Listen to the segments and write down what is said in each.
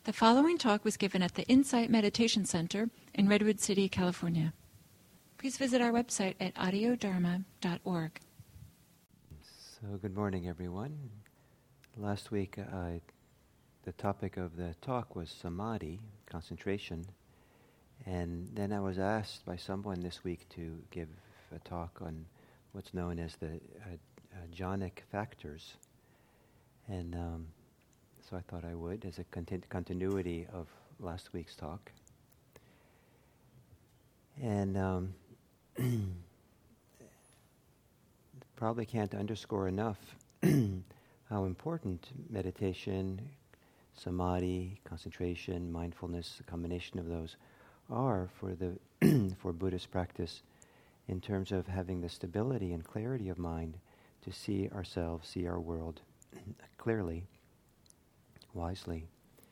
The following talk was given at the Insight Meditation Center in Redwood City, California. Please visit our website at audiodharma.org. So good morning, everyone. Last week, the topic of the talk was samadhi, concentration, and then I was asked by someone this week to give a talk on what's known as the jhanic factors, and so I thought I would, as a continuity of last week's talk. And probably can't underscore enough how important meditation, samadhi, concentration, mindfulness, a combination of those are for the for Buddhist practice in terms of having the stability and clarity of mind to see ourselves, see our world clearly, wisely.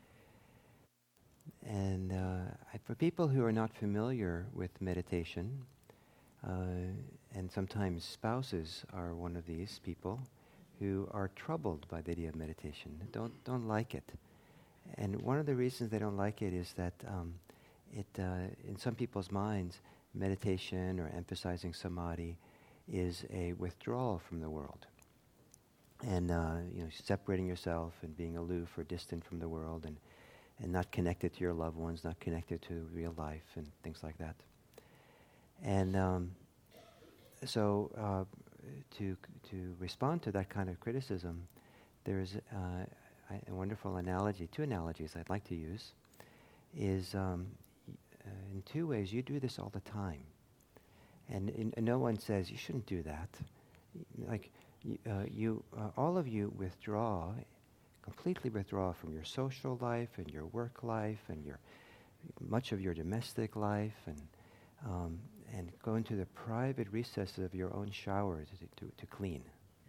And for people who are not familiar with meditation, and sometimes spouses are one of these people who are troubled by the idea of meditation, don't like it. And one of the reasons they don't like it is that in some people's minds, meditation or emphasizing samadhi is a withdrawal from the world. And separating yourself and being aloof or distant from the world and not connected to your loved ones, not connected to real life and things like that. And so to respond to that kind of criticism, there's a wonderful analogy, two analogies I'd like to use, is in two ways. You do this all the time. And no one says you shouldn't do that. Like, all of you completely withdraw from your social life and your work life and much of your domestic life and go into the private recesses of your own shower to clean.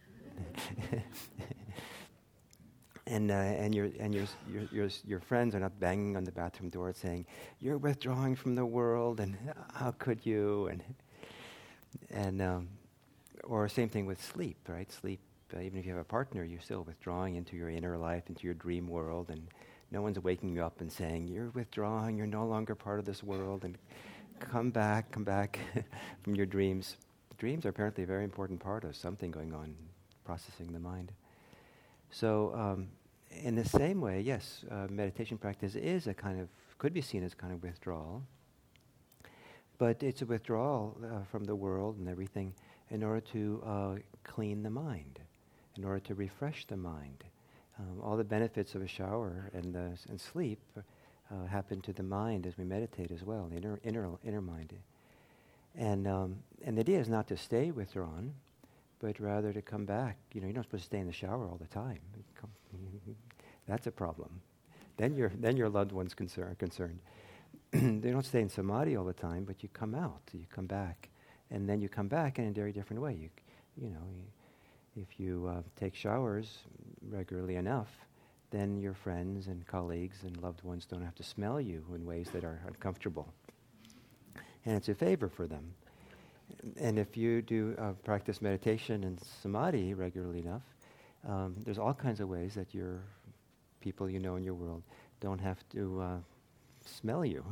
And your friends are not banging on the bathroom door saying, "You're withdrawing from the world, and how could you?" And or same thing with sleep, right? Sleep, even if you have a partner, you're still withdrawing into your inner life, into your dream world, and no one's waking you up and saying, "You're withdrawing, you're no longer part of this world, and come back from your dreams." Dreams are apparently a very important part of something going on, processing the mind. So in the same way, yes, meditation practice could be seen as a kind of withdrawal, but it's a withdrawal from the world and everything in order to clean the mind, in order to refresh the mind. All the benefits of a shower and sleep happen to the mind as we meditate as well, the inner mind. And the idea is not to stay withdrawn, but rather to come back. You're not supposed to stay in the shower all the time. That's a problem. Then your loved ones are concerned. They don't stay in samadhi all the time, but you come out, you come back, and then you come back in a very different way. If you take showers regularly enough, then your friends and colleagues and loved ones don't have to smell you in ways that are uncomfortable. And it's a favor for them. And if you do practice meditation and samadhi regularly enough, there's all kinds of ways that your people in your world don't have to smell you.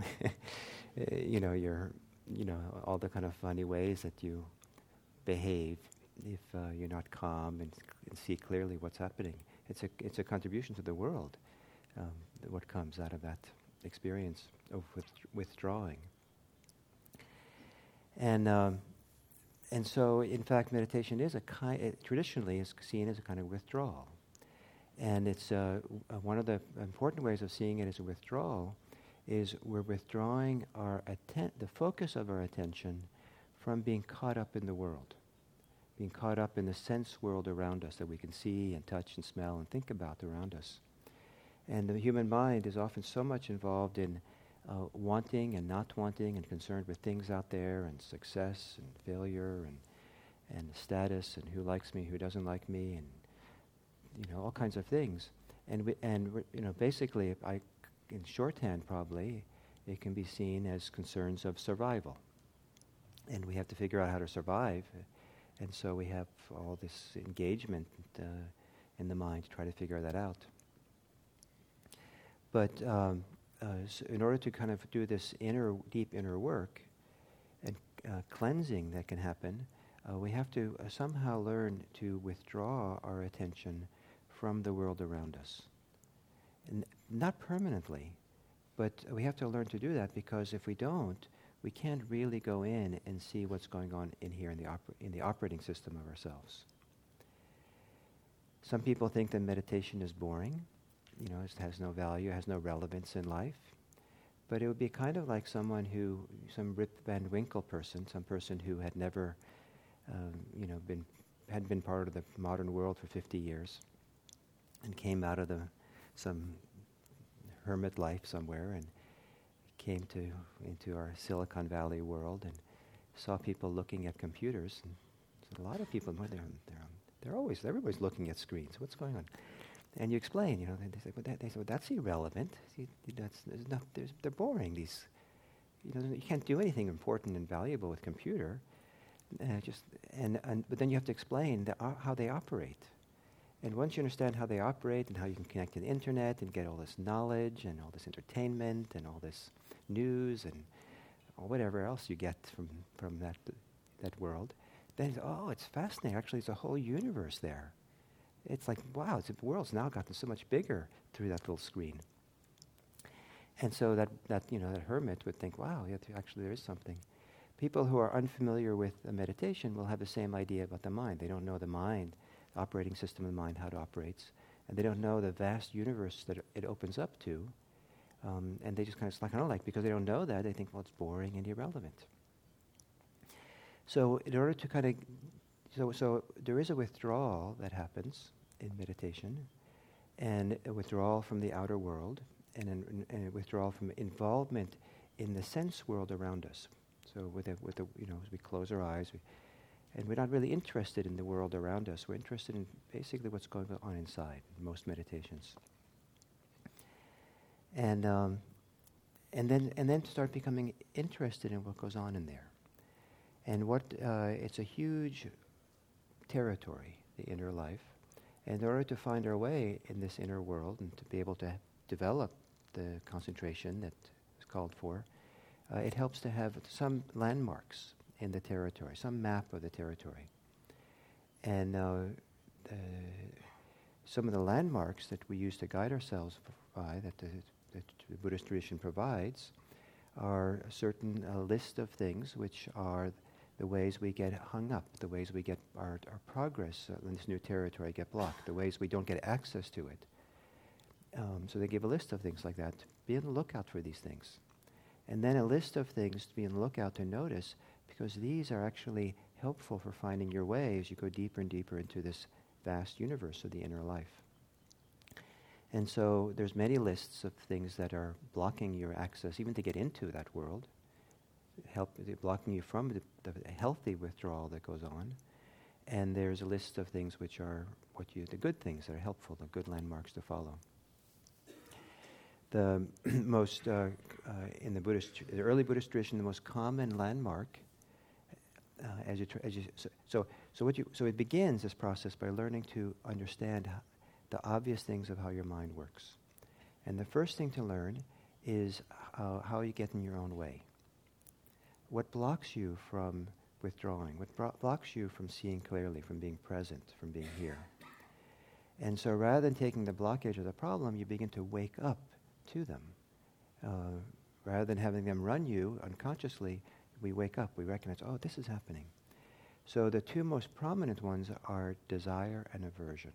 All the kind of funny ways that you behave if you're not calm and see clearly what's happening. It's a contribution to the world, what comes out of that experience of withdrawing. And so, in fact, meditation is traditionally is seen as a kind of withdrawal. And it's one of the important ways of seeing it as a withdrawal is we're withdrawing the focus of our attention from being caught up in the world, being caught up in the sense world around us that we can see and touch and smell and think about around us. And the human mind is often so much involved in wanting and not wanting and concerned with things out there and success and failure and status and who likes me, who doesn't like me, and all kinds of things. And basically, in shorthand probably, it can be seen as concerns of survival. And we have to figure out how to survive. And so we have all this engagement in the mind to try to figure that out. But so in order to kind of do this deep inner work and cleansing that can happen, we have to somehow learn to withdraw our attention from the world around us. And not permanently, but we have to learn to do that, because if we don't, we can't really go in and see what's going on in here in the operating system of ourselves. Some people think that meditation is boring, it has no value, has no relevance in life. But it would be kind of like some Rip Van Winkle person, some person who had never, hadn't been part of the modern world for 50 years, and came out of some hermit life somewhere, and came into our Silicon Valley world, and saw people looking at computers. And so a lot of people, everybody's looking at screens. What's going on? And you explain, they say, well, that's irrelevant. They're boring. These, you can't do anything important and valuable with computer. But then you have to explain how they operate. And once you understand how they operate and how you can connect to the internet and get all this knowledge and all this entertainment and all this news and whatever else you get from that world, then it's fascinating. Actually, there's a whole universe there. It's like, wow, the world's now gotten so much bigger through that little screen. And so that hermit would think, wow, actually there is something. People who are unfamiliar with meditation will have the same idea about the mind. They don't know the mind, the operating system of the mind, how it operates. And they don't know the vast universe that it opens up to. And they just kind of because they don't know that, they think, well, it's boring and irrelevant. So in order to kind of So there is a withdrawal that happens in meditation, and a withdrawal from the outer world, and a withdrawal from involvement in the sense world around us. So as we close our eyes, and we're not really interested in the world around us. We're interested in basically what's going on inside in most meditations. And then start becoming interested in what goes on in there, and it's a huge territory, the inner life. And in order to find our way in this inner world and to be able to develop the concentration that is called for, it helps to have some landmarks in the territory, some map of the territory. And some of the landmarks that we use to guide ourselves by, that the Buddhist tradition provides, are a certain list of things which are the ways we get hung up, the ways we get our progress in this new territory get blocked, the ways we don't get access to it. So they give a list of things like that. Be on the lookout for these things. And then a list of things to be on the lookout to notice, because these are actually helpful for finding your way as you go deeper and deeper into this vast universe of the inner life. And so there's many lists of things that are blocking your access, even to get into that world, blocking you from the healthy withdrawal that goes on. And there's a list of things which are the good things that are helpful, the good landmarks to follow. The most in the early Buddhist tradition, the most common landmark so it begins this process by learning to understand the obvious things of how your mind works. And the first thing to learn is how you get in your own way. What blocks you from withdrawing? What blocks you from seeing clearly, from being present, from being here? And so rather than taking the blockage of the problem, you begin to wake up to them. Rather than having them run you unconsciously, we wake up, we recognize, oh, this is happening. So the two most prominent ones are desire and aversion.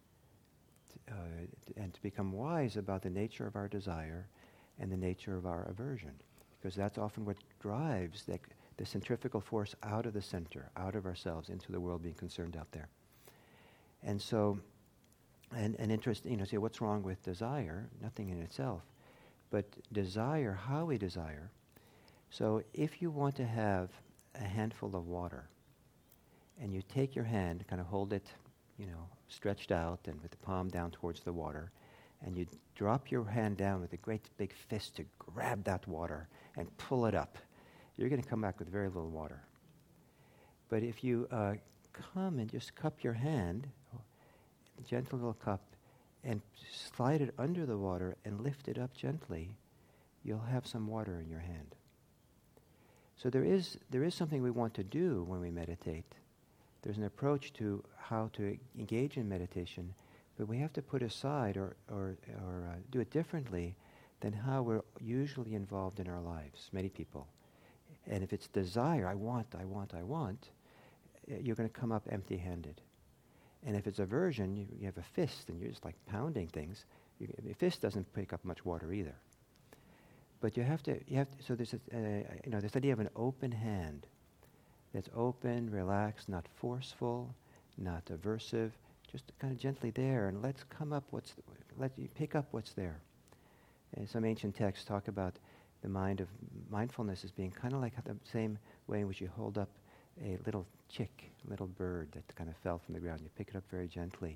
And to become wise about the nature of our desire and the nature of our aversion, because that's often what drives the centrifugal force out of the center, out of ourselves, into the world being concerned out there. And so, and interesting, say what's wrong with desire? Nothing in itself. But desire, how we desire. So if you want to have a handful of water, and you take your hand, kind of hold it, stretched out and with the palm down towards the water, and you drop your hand down with a great big fist to grab that water and pull it up, you're going to come back with very little water. But if you come and just cup your hand, a gentle little cup, and slide it under the water and lift it up gently, you'll have some water in your hand. So there is something we want to do when we meditate. There's an approach to how to engage in meditation, but we have to put aside or do it differently than how we're usually involved in our lives, many people. And if it's desire, I want, you're going to come up empty-handed. And if it's aversion, you have a fist and you're just like pounding things. Your fist doesn't pick up much water either. But you have to. So there's this idea of an open hand, that's open, relaxed, not forceful, not aversive, just kind of gently there, and let you pick up what's there. And some ancient texts talk about the mind of mindfulness as being kind of like the same way in which you hold up a little chick, a little bird that kind of fell from the ground. You pick it up very gently.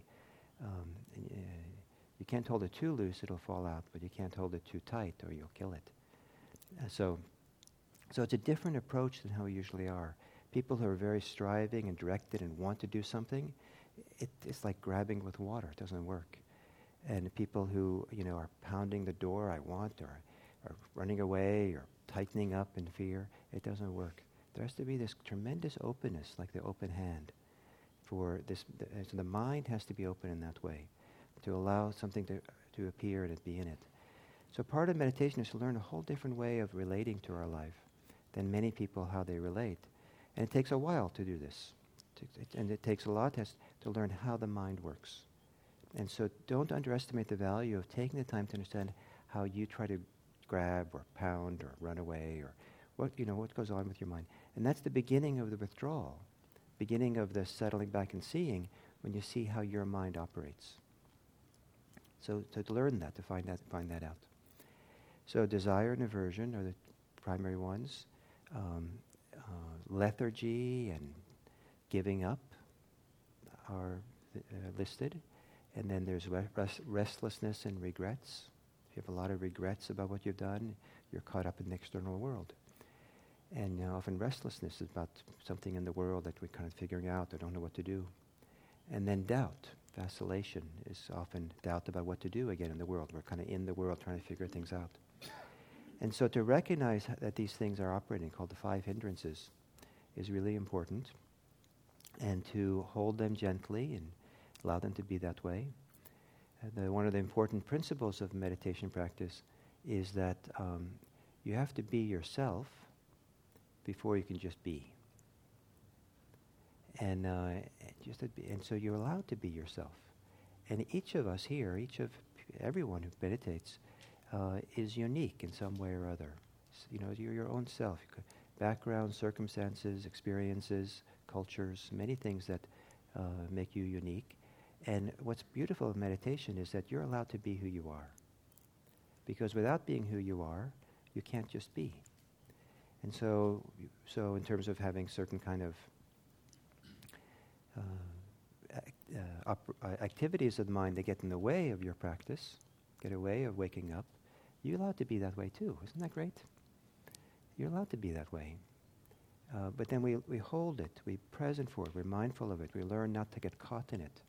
You can't hold it too loose, it'll fall out, but you can't hold it too tight or you'll kill it. So it's a different approach than how we usually are. People who are very striving and directed and want to do something, it's like grabbing with water. It doesn't work. And people who are pounding the door, I want, or running away or tightening up in fear, it doesn't work. There has to be this tremendous openness, like the open hand, for this. So the mind has to be open in that way, to allow something to appear and be in it. So part of meditation is to learn a whole different way of relating to our life than many people how they relate. And it takes a while to do this. And it takes a lot to learn how the mind works. And so don't underestimate the value of taking the time to understand how you try to grab or pound or run away or what goes on with your mind. And that's the beginning of the withdrawal, beginning of the settling back and seeing when you see how your mind operates. So to learn that, to find that out. So desire and aversion are the primary ones. Lethargy and giving up are listed. And then there's restlessness and regrets. If you have a lot of regrets about what you've done, you're caught up in the external world. And often restlessness is about something in the world that we're kind of figuring out, or don't know what to do. And then doubt, vacillation, is often doubt about what to do again in the world. We're kind of in the world trying to figure things out. And so to recognize that these things are operating, called the 5 hindrances, is really important. And to hold them gently and allow them to be that way. One of the important principles of meditation practice is that you have to be yourself before you can just be. And so you're allowed to be yourself. And each of us here, everyone who meditates, is unique in some way or other. You're your own self. Background, circumstances, experiences, cultures, many things that make you unique. And what's beautiful of meditation is that you're allowed to be who you are. Because without being who you are, you can't just be. And so in terms of having certain kind of activities of the mind that get in the way of your practice, get in the way of waking up, you're allowed to be that way too. Isn't that great? You're allowed to be that way. But then we hold it, we're present for it, we're mindful of it, we learn not to get caught in it.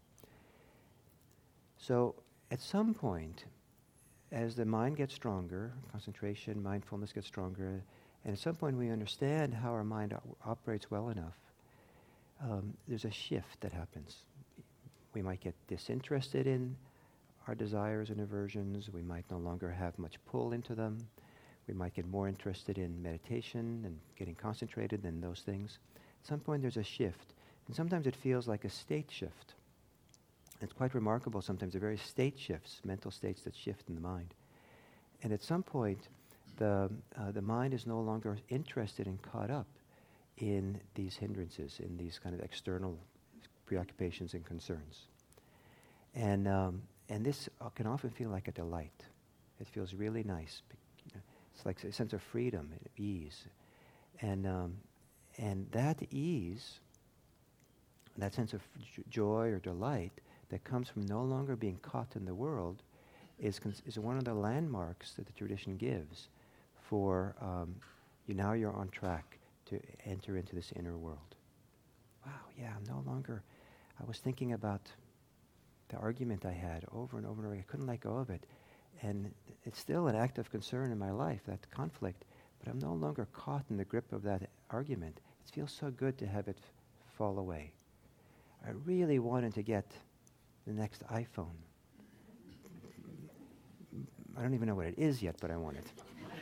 So at some point, as the mind gets stronger, concentration, mindfulness gets stronger, and at some point we understand how our mind operates well enough, there's a shift that happens. We might get disinterested in our desires and aversions. We might no longer have much pull into them. We might get more interested in meditation and getting concentrated in those things. At some point there's a shift. And sometimes it feels like a state shift. It's quite remarkable sometimes. There are various state shifts, mental states that shift in the mind. And at some point, the mind is no longer interested and caught up in these hindrances, in these kind of external preoccupations and concerns. And this can often feel like a delight. It feels really nice. It's like a sense of freedom, ease. And that ease, that sense of joy or delight that comes from no longer being caught in the world is one of the landmarks that the tradition gives for now you're on track to enter into this inner world. Wow, yeah, I'm no longer, I was thinking about argument I had over and over and over. I couldn't let go of it. And it's still an act of concern in my life, that conflict, but I'm no longer caught in the grip of that argument. It feels so good to have it fall away. I really wanted to get the next iPhone. I don't even know what it is yet, but I want it.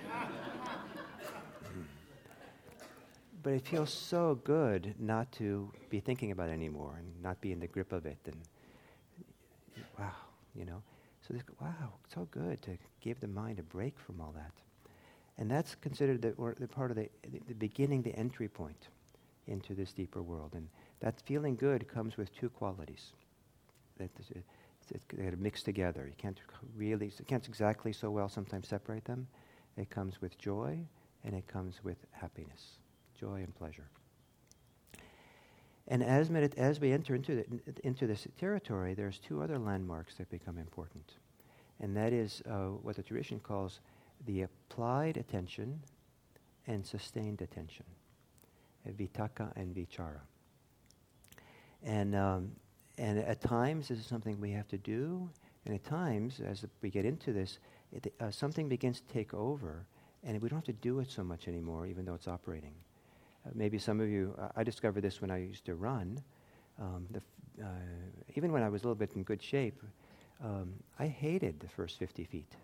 But it feels so good not to be thinking about it anymore and not be in the grip of it. And wow, So wow, so good to give the mind a break from all that. And that's considered the part of the beginning, the entry point into this deeper world. And that feeling good comes with two qualities. They're mixed together. You can't exactly so well sometimes separate them. It comes with joy and it comes with happiness, joy and pleasure. And as we enter into this territory, there's two other landmarks that become important. And that is what the tradition calls the applied attention and sustained attention, vitakka and vichara. And at times this is something we have to do, and at times, as we get into this, something begins to take over, and we don't have to do it so much anymore, even though it's operating. Maybe some of you, I discovered this when I used to run. Even when I was a little bit in good shape, I hated the first 50 feet.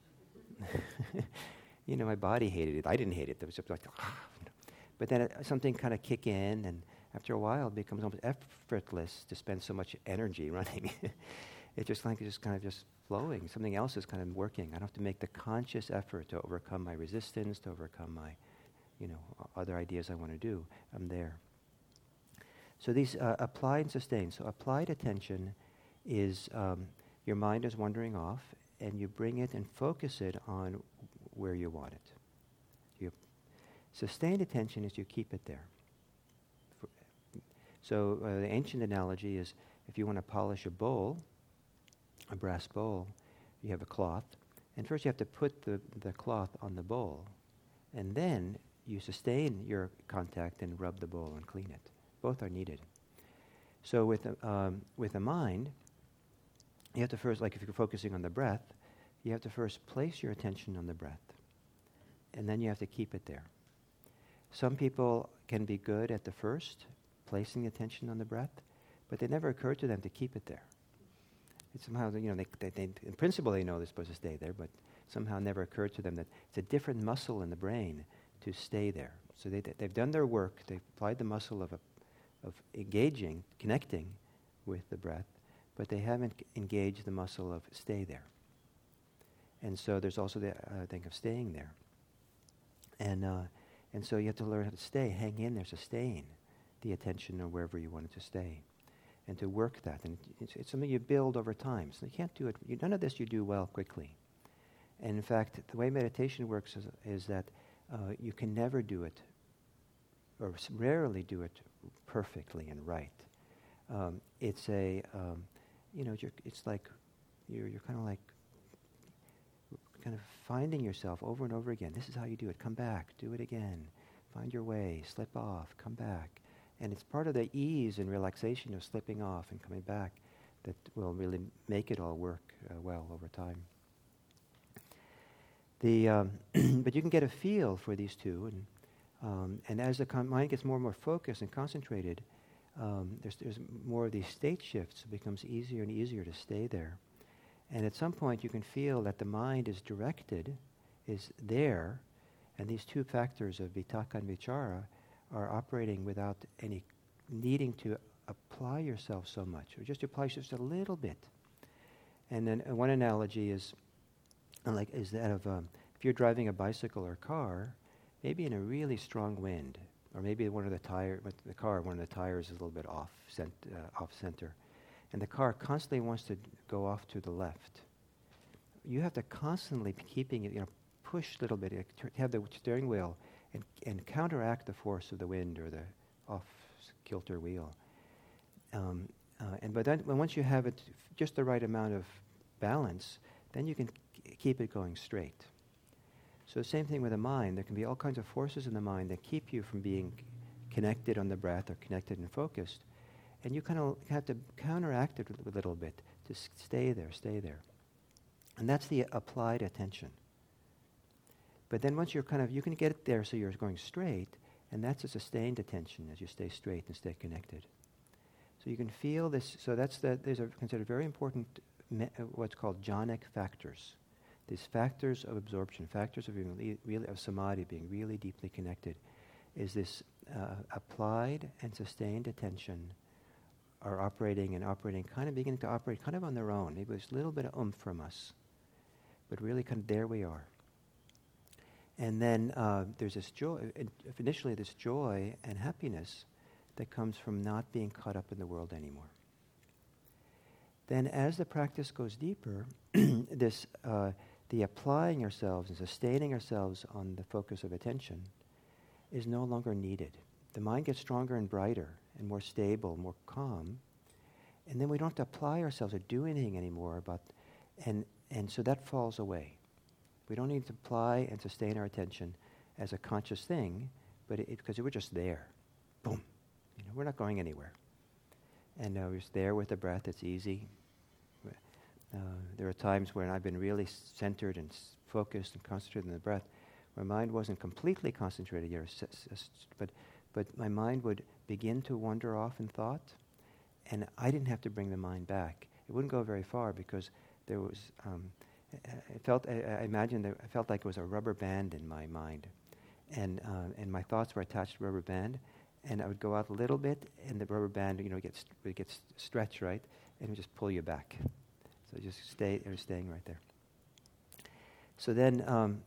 My body hated it. I didn't hate it. It was just like, But then something kind of kick in, and after a while, it becomes almost effortless to spend so much energy running. It's just kind of flowing. Something else is kind of working. I don't have to make the conscious effort to overcome my resistance, to overcome my other ideas I want to do. I'm there. So these applied and sustained. So applied attention is your mind is wandering off, and you bring it and focus it on where you want it. Sustained attention is you keep it there. So the ancient analogy is if you want to polish a bowl, a brass bowl, you have a cloth, and first you have to put the cloth on the bowl, and then you sustain your contact and rub the bowl and clean it. Both are needed. So with the mind, you have to first, like if you're focusing on the breath, you have to first place your attention on the breath, and then you have to keep it there. Some people can be good at the first, placing attention on the breath, but it never occurred to them to keep it there. It's somehow, they in principle they know they're supposed to stay there, but somehow never occurred to them that it's a different muscle in the brain to stay there. So they've done their work, they've applied the muscle of engaging, connecting with the breath, but they haven't engaged the muscle of stay there. And so there's also the thing of staying there. And so you have to learn how to stay, hang in there, sustain the attention or wherever you want it to stay, and to work that. And it's something you build over time. So you can't do it, none of this you do well quickly. And in fact, the way meditation works is that you can never do it, or rarely do it perfectly and right. It's like you're kind of finding yourself over and over again. This is how you do it. Come back, do it again. Find your way, slip off, come back. And it's part of the ease and relaxation of slipping off and coming back that will really make it all work well over time. But you can get a feel for these two, and as the mind gets more and more focused and concentrated, there's more of these state shifts. It becomes easier and easier to stay there. And at some point you can feel that the mind is directed, is there, and these two factors of vitakka and vichara are operating without any needing to apply yourself so much, or just apply just a little bit. And then one analogy is that of if you're driving a bicycle or car, maybe in a really strong wind, or maybe one of the tires is a little bit off center, and the car constantly wants to go off to the left. You have to constantly be keeping it, push a little bit, have the steering wheel and counteract the force of the wind or the off-kilter wheel. But then once you have it just the right amount of balance, then you can keep it going straight. So the same thing with the mind. There can be all kinds of forces in the mind that keep you from being connected on the breath or connected and focused. And you kind of have to counteract it a little bit Just stay there, stay there. And that's the applied attention. But then once you can get it there so you're going straight, and that's a sustained attention as you stay straight and stay connected. So you can feel this. So these are considered very important, what's called jhanic factors. These factors of absorption, factors of being really of samadhi, being really deeply connected, is this applied and sustained attention are operating, kind of beginning to operate kind of on their own. Maybe there's a little bit of oomph from us, but really kind of there we are. And then there's this joy, initially this joy and happiness that comes from not being caught up in the world anymore. Then as the practice goes deeper, the applying ourselves and sustaining ourselves on the focus of attention is no longer needed. The mind gets stronger and brighter and more stable, more calm, and then we don't have to apply ourselves or do anything anymore and so that falls away. We don't need to apply and sustain our attention as a conscious thing, but because we're just there. Boom. We're not going anywhere. And we're just there with the breath. It's easy. There are times when I've been really centered and focused and concentrated on the breath. My mind wasn't completely concentrated yet, but my mind would begin to wander off in thought, and I didn't have to bring the mind back. It wouldn't go very far because there was... I imagined that I felt like it was a rubber band in my mind, and my thoughts were attached to the rubber band, and I would go out a little bit, and the rubber band, gets stretched, right, and it would just pull you back. So just it was staying right there. So then,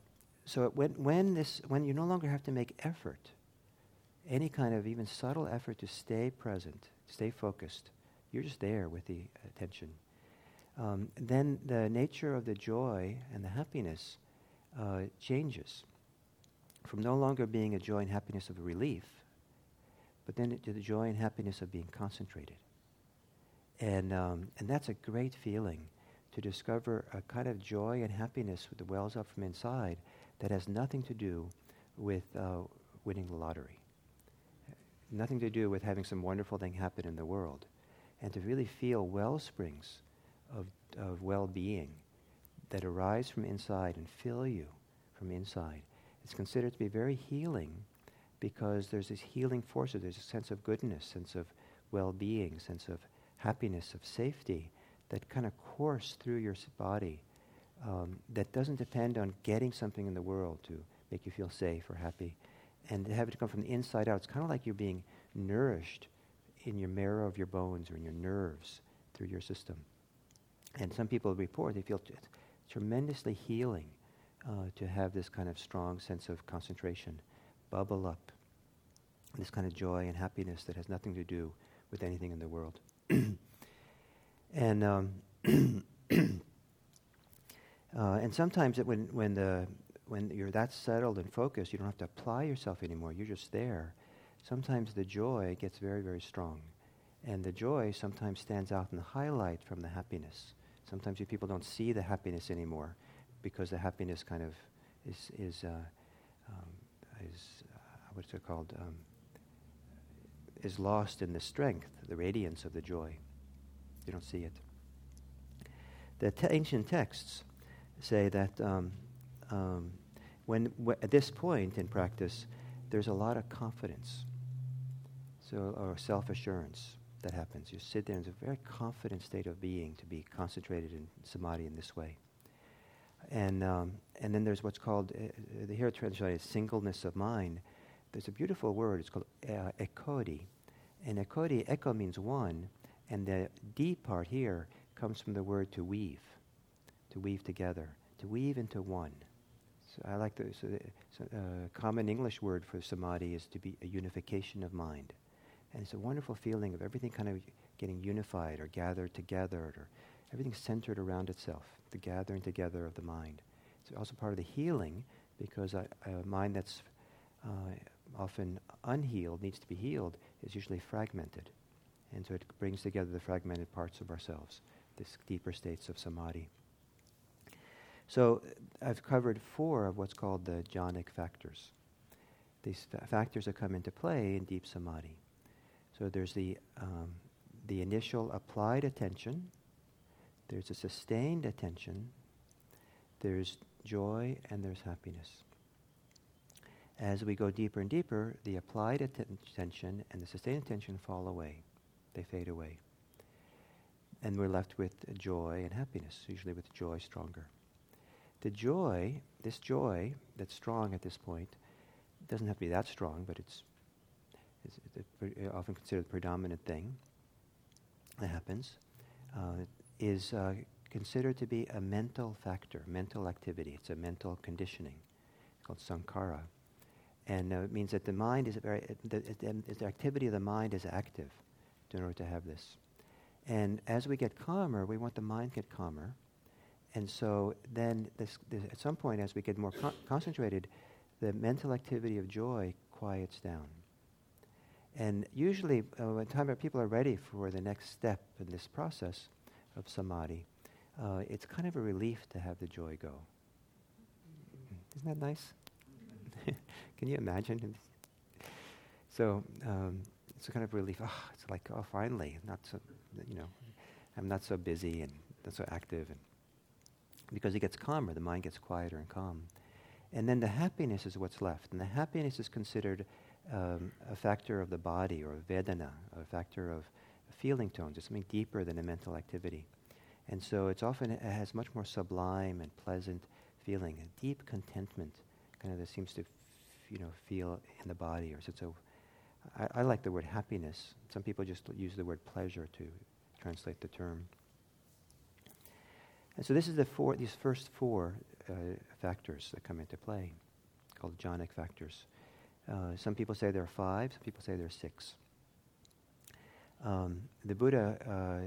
when you no longer have to make effort, any kind of even subtle effort to stay present, stay focused, you're just there with the attention. Then the nature of the joy and the happiness changes from no longer being a joy and happiness of relief, but then to the joy and happiness of being concentrated. And that's a great feeling, to discover a kind of joy and happiness that wells up from inside that has nothing to do with winning the lottery, nothing to do with having some wonderful thing happen in the world, and to really feel well springs of well-being that arise from inside and fill you from inside. It's considered to be very healing because there's this healing force, there's a sense of goodness, sense of well-being, sense of happiness, of safety that kind of course through your body that doesn't depend on getting something in the world to make you feel safe or happy. And to have it come from the inside out, it's kind of like you're being nourished in your marrow of your bones or in your nerves through your system. And some people report they feel tremendously healing to have this kind of strong sense of concentration bubble up, this kind of joy and happiness that has nothing to do with anything in the world. And sometimes when you're that settled and focused, you don't have to apply yourself anymore. You're just there. Sometimes the joy gets very, very strong, and the joy sometimes stands out in the highlight from the happiness. Sometimes people don't see the happiness anymore because the happiness kind of is what's it called? Is lost in the strength, the radiance of the joy. You don't see it. The ancient texts say that at this point in practice, there's a lot of confidence, or self-assurance that happens. You sit there in a very confident state of being to be concentrated in samadhi in this way. And then there's what's called, here translated singleness of mind. There's a beautiful word, it's called ekodi. And ekodi, eko means one, and the D part here comes from the word to weave together, to weave into one. So I like the common English word for samadhi is to be a unification of mind. And it's a wonderful feeling of everything kind of getting unified or gathered together, or everything centered around itself, the gathering together of the mind. It's also part of the healing because a mind that's often unhealed, needs to be healed, is usually fragmented. And so it brings together the fragmented parts of ourselves, these deeper states of samadhi. So I've covered 4 of what's called the jhanic factors. These factors that come into play in deep samadhi. So there's the initial applied attention There's a sustained attention, there's joy, and there's happiness. As we go deeper and deeper, the applied attention and the sustained attention fall away. They fade away. And we're left with joy and happiness, usually with joy stronger. The joy, this joy that's strong at this point, doesn't have to be that strong, but it's often considered the predominant thing that happens, is considered to be a mental factor, mental activity. It's a mental conditioning. It's called sankhara. And it means that the mind is the activity of the mind is active in order to have this. And as we get calmer, we want the mind to get calmer. And so then at some point, as we get more concentrated, the mental activity of joy quiets down. And usually, by the time people are ready for the next step in this process of samadhi, it's kind of a relief to have the joy go. Isn't that nice? Can you imagine? So it's a kind of relief. It's like, finally, not so, I'm not so busy and not so active, and because it gets calmer, the mind gets quieter and calm, and then the happiness is what's left, and the happiness is considered a factor of the body, or vedana, a factor of feeling tones. It's something deeper than a mental activity, and so it has much more sublime and pleasant feeling, a deep contentment, kind of that seems to feel in the body. So I like the word happiness. Some people just use the word pleasure to translate the term. And so this is these first four factors that come into play, called jhanic factors. Some people say there are 5, some people say there are 6. The Buddha,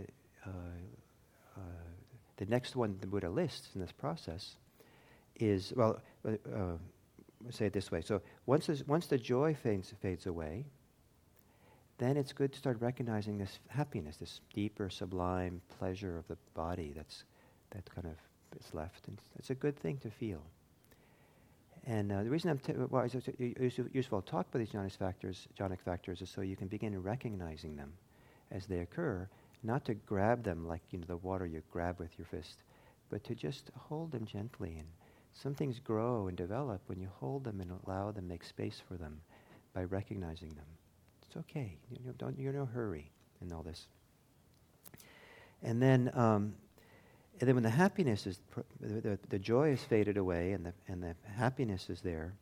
the next one the Buddha lists in this process is, say it this way. So once the joy fades away, then it's good to start recognizing this happiness, this deeper, sublime pleasure of the body that kind of is left. And it's a good thing to feel. And the reason it's useful to talk about these jhanic factors is so you can begin recognizing them as they occur, not to grab them like the water you grab with your fist, but to just hold them gently. And some things grow and develop when you hold them and allow them, make space for them by recognizing them. It's okay. You're in no hurry in all this. And then when the happiness is, the joy is faded away and the happiness is there,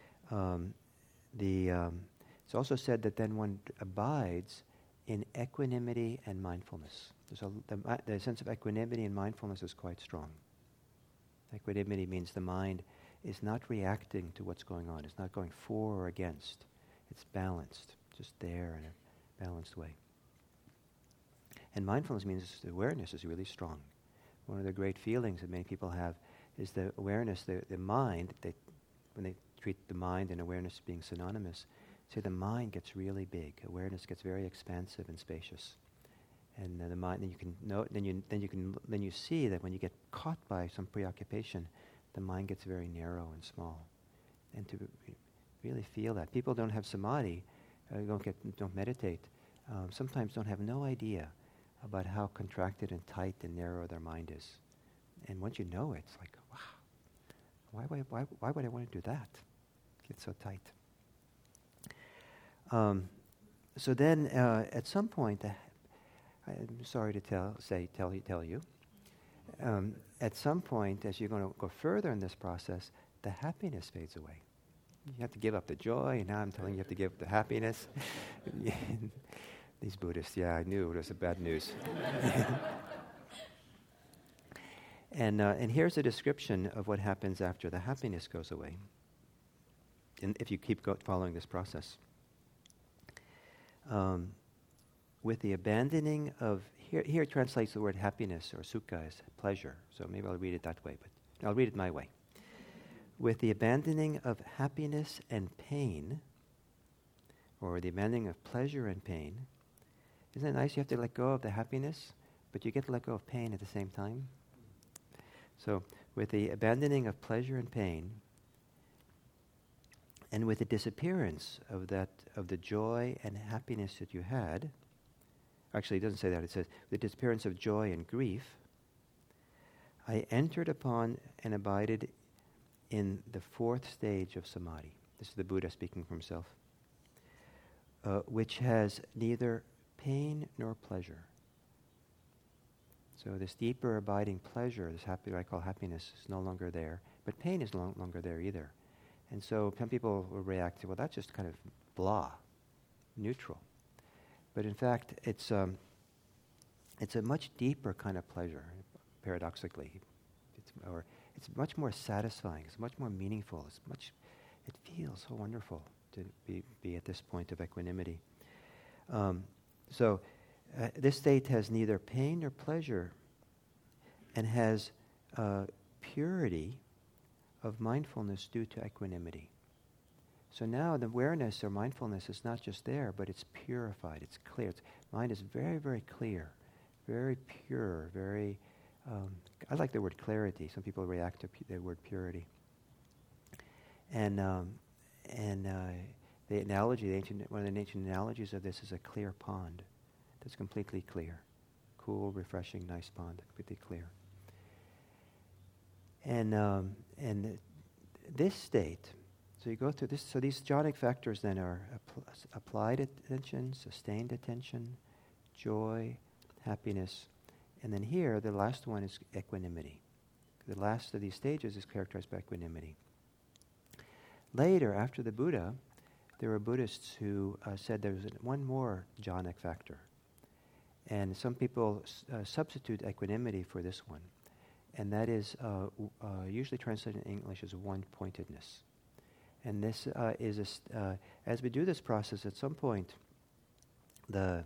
it's also said that then one abides in equanimity and mindfulness. The sense of equanimity and mindfulness is quite strong. Equanimity means the mind is not reacting to what's going on. It's not going for or against. It's balanced, just there in a balanced way. And mindfulness means the awareness is really strong. One of the great feelings that many people have is the awareness, the mind, when they treat the mind and awareness being synonymous, say the mind gets really big. Awareness gets very expansive and spacious. And the mind, then you can know, then you see that when you get caught by some preoccupation, the mind gets very narrow and small. And to really feel that, people don't have samadhi, don't meditate, sometimes don't have no idea about how contracted and tight and narrow their mind is. And once you know it, it's like, wow, why would I want to do that? It's so tight. So then, at some point, I'm sorry to tell you, at some point, as you're going to go further in this process, the happiness fades away. You have to give up the joy, and now I'm telling you have to give up the happiness. These Buddhists, I knew it was a bad news. And here's a description of what happens after the happiness goes away, and if you keep following this process. With the abandoning of, here it translates the word happiness or sukha as pleasure, so maybe I'll read it that way, but I'll read it my way. With the abandoning of happiness and pain, or the abandoning of pleasure and pain, isn't it nice? You have to let go of the happiness, but you get to let go of pain at the same time. So, with the abandoning of pleasure and pain, and with the disappearance of the joy and happiness that you had, actually it doesn't say that, it says the disappearance of joy and grief, I entered upon and abided in the fourth stage of samadhi. This is the Buddha speaking for himself. Which has neither pain nor pleasure. So this deeper abiding pleasure, this what I call happiness, is no longer there. But pain is no longer there either. And so some people will react to, well, that's just kind of blah, neutral. But in fact, it's a much deeper kind of pleasure, paradoxically. It's much more satisfying. It's much more meaningful. It feels so wonderful to be at this point of equanimity. This state has neither pain nor pleasure and has purity of mindfulness due to equanimity. So now the awareness or mindfulness is not just there, but it's purified, it's clear. Mind is very, very clear, very pure, very... I like the word clarity. Some people react to the word purity. And the analogy, one of the ancient analogies of this is a clear pond that's completely clear. Cool, refreshing, nice pond, completely clear. And this state, so you go through this, so these jhanic factors then are applied attention, sustained attention, joy, happiness, and then here the last one is equanimity. The last of these stages is characterized by equanimity. Later, after the Buddha, there were Buddhists who said there was one more jhanic factor. And some people substitute equanimity for this one. And that is usually translated in English as one-pointedness. And this is, as we do this process, at some point, the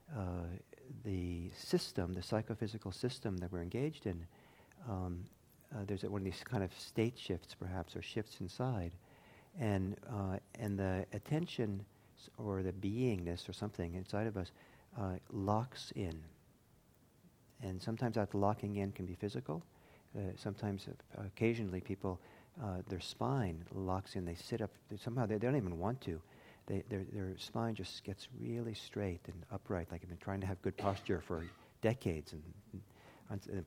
system, the psychophysical system that we're engaged in, there's one of these kind of state shifts, perhaps, or shifts inside. And the attention or the beingness or something inside of us locks in. And sometimes that locking in can be physical. Sometimes, occasionally, people, their spine locks in. They sit up. Somehow they don't even want to. Their spine just gets really straight and upright, like they've been trying to have good posture for decades, and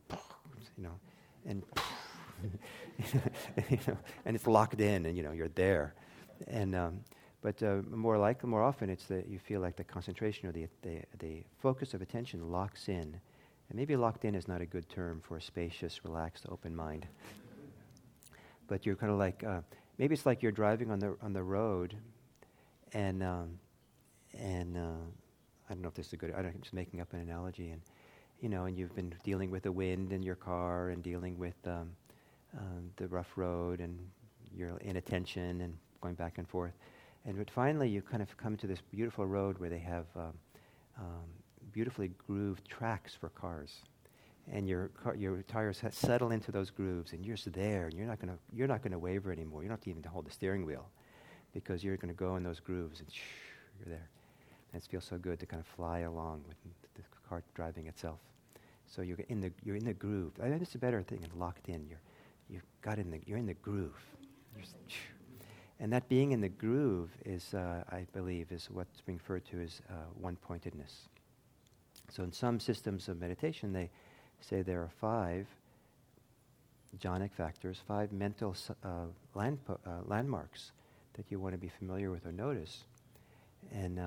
and it's locked in, and you're there. And but more often, it's that you feel like the concentration or the focus of attention locks in. And maybe locked in is not a good term for a spacious, relaxed, open mind. But you're kind of like, maybe it's like you're driving on the road, and I don't know if this is a good. I'm just making up an analogy, and you've been dealing with the wind in your car and dealing with the rough road, and you're inattention and going back and forth, but finally you kind of come to this beautiful road where they have beautifully grooved tracks for cars, and your tires settle into those grooves, and you're just there, and you're not gonna waver anymore. You don't have to even hold the steering wheel, because you're going to go in those grooves, and you're there. And it feels so good to kind of fly along with the car driving itself. So you're in the groove. I think it's a better thing than locked in. You're in the groove. And that being in the groove is, I believe, is what's being referred to as one-pointedness. So in some systems of meditation, they say there are 5 jhanic factors, 5 mental landmarks that you want to be familiar with or notice. And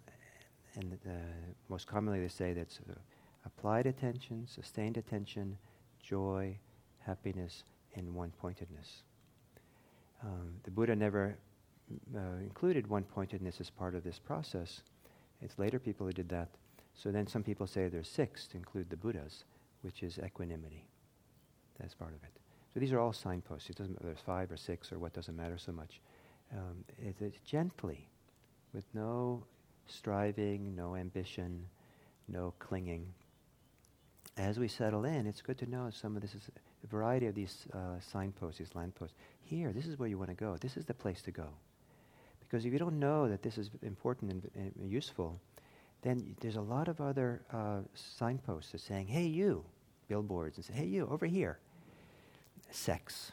most commonly they say that's applied attention, sustained attention, joy, happiness, and one-pointedness. The Buddha never included one-pointedness as part of this process. It's later people who did that. So then some people say there's 6 to include the Buddhas, which is equanimity. That's part of it. So these are all signposts. It doesn't matter if there's 5 or 6 or what, doesn't matter so much. It's gently, with no striving, no ambition, no clinging. As we settle in, it's good to know some of this is a variety of these signposts, these landposts. Here, this is where you want to go. This is the place to go. Because if you don't know that this is important and useful, then there's a lot of other signposts that's saying, hey, you, billboards, and say, hey, you, over here. Sex,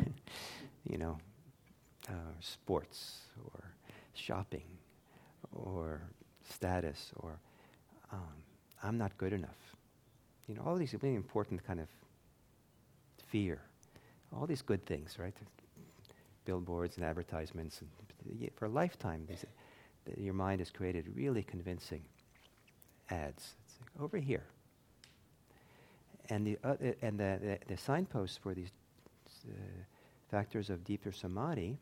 sports, or shopping, or status, or I'm not good enough. All these really important kind of fear, all these good things, right? Billboards and advertisements, and for a lifetime, your mind has created really convincing ads. It's like, over here. And the signposts for these factors of deeper samadhi,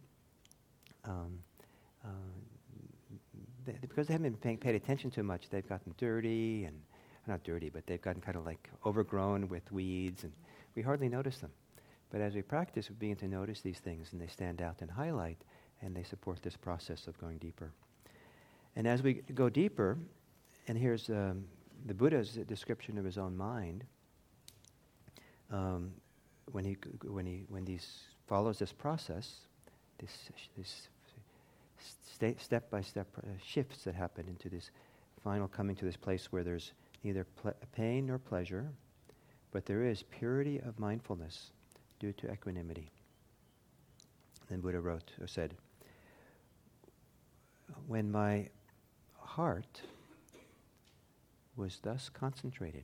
because they haven't been paid attention too much, they've gotten dirty, and not dirty, but they've gotten kind of like overgrown with weeds, and we hardly notice them. But as we practice, we begin to notice these things, and they stand out and highlight, and they support this process of going deeper. And as we go deeper, and here's the Buddha's description of his own mind, when he follows this process, this step-by-step shifts that happen into this final coming to this place where there's neither pain nor pleasure, but there is purity of mindfulness due to equanimity. Then Buddha wrote or said, when my heart was thus concentrated,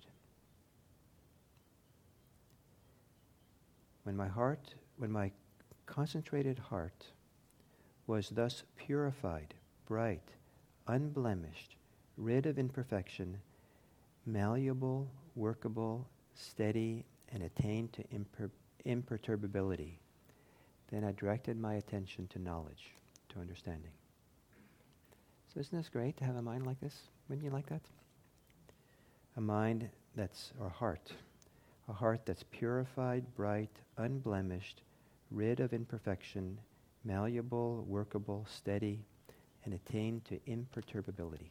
when my concentrated heart was thus purified, bright, unblemished, rid of imperfection, malleable, workable, steady, and attained to imperturbability, then I directed my attention to knowledge, to understanding. So isn't this great to have a mind like this? Wouldn't you like that? A mind or heart, a heart that's purified, bright, unblemished, rid of imperfection, malleable, workable, steady, and attained to imperturbability.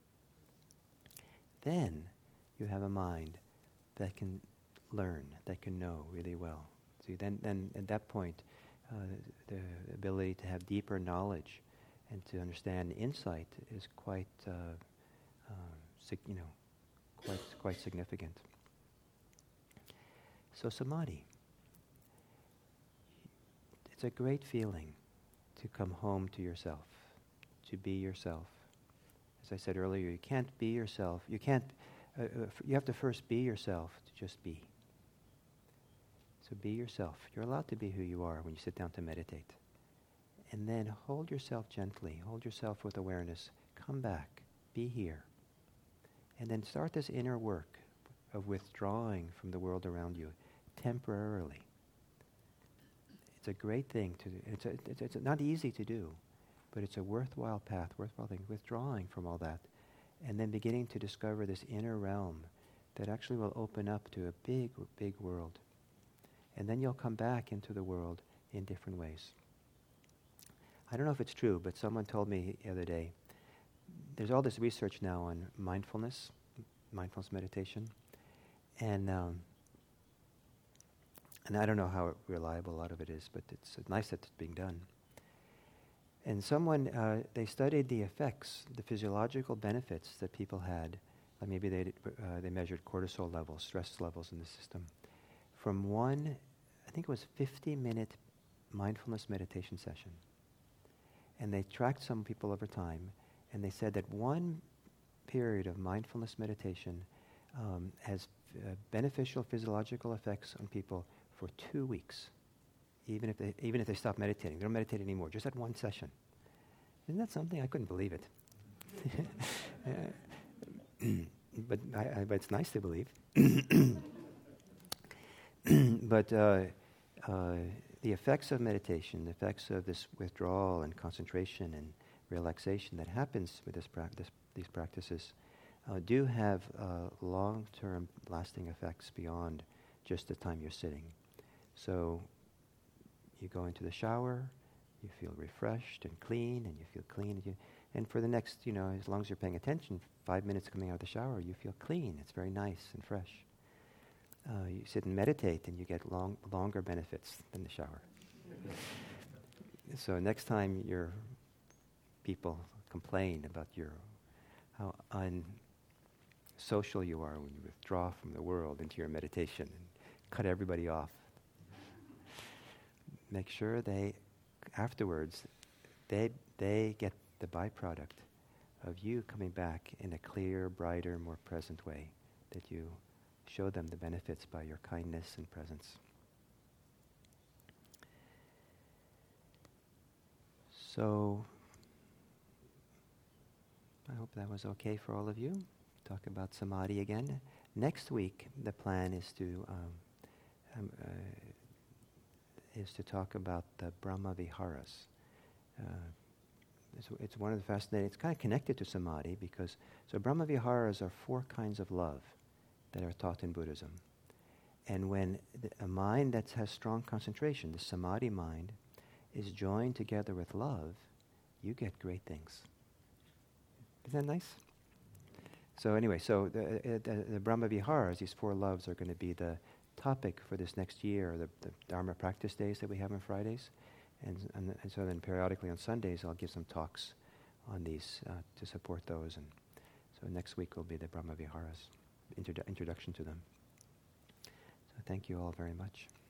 Then you have a mind that can learn, that can know really well. See, then at that point, the ability to have deeper knowledge and to understand insight is quite significant. So samadhi, it's a great feeling to come home to yourself, to be yourself. As I said earlier, you can't be yourself. You have to first be yourself to just be. So be yourself. You're allowed to be who you are when you sit down to meditate. And then hold yourself gently. Hold yourself with awareness. Come back. Be here. And then start this inner work of withdrawing from the world around you temporarily. It's a great thing to do. It's not easy to do, but it's a worthwhile path, worthwhile thing, withdrawing from all that, and then beginning to discover this inner realm that actually will open up to a big, big world. And then you'll come back into the world in different ways. I don't know if it's true, but someone told me the other day, there's all this research now on mindfulness meditation, and I don't know how reliable a lot of it is, but it's nice that it's being done. And they studied the effects, the physiological benefits that people had. Like maybe they measured cortisol levels, stress levels in the system, from one, I think it was 50-minute mindfulness meditation session. And they tracked some people over time, and they said that one period of mindfulness meditation has beneficial physiological effects on people for 2 weeks, even if they stop meditating. They don't meditate anymore, just that one session. Isn't that something? I couldn't believe it. But it's nice to believe. But the effects of meditation, the effects of this withdrawal and concentration and relaxation that happens with these practices do have long-term lasting effects beyond just the time you're sitting. So you go into the shower, you feel refreshed and clean, and you feel clean. And for the next, as long as you're paying attention, 5 minutes coming out of the shower, you feel clean. It's very nice and fresh. You sit and meditate, and you get longer benefits than the shower. So next time your people complain about how unsocial you are when you withdraw from the world into your meditation and cut everybody off, make sure afterwards they get the byproduct of you coming back in a clear, brighter, more present way, that you show them the benefits by your kindness and presence. So, I hope that was okay for all of you. Talk about samadhi again. Next week, the plan is to talk about the Brahma Viharas. It's one of the fascinating. It's kind of connected to samadhi because Brahma Viharas are 4 kinds of love that are taught in Buddhism, and when a mind that has strong concentration, the samadhi mind, is joined together with love, you get great things. Isn't that nice? So anyway, the Brahma Viharas, these 4 loves, are going to be the topic for this next year, the Dharma practice days that we have on Fridays. And so then periodically on Sundays, I'll give some talks on these to support those. And so next week will be the Brahma Viharas, introduction to them. So thank you all very much.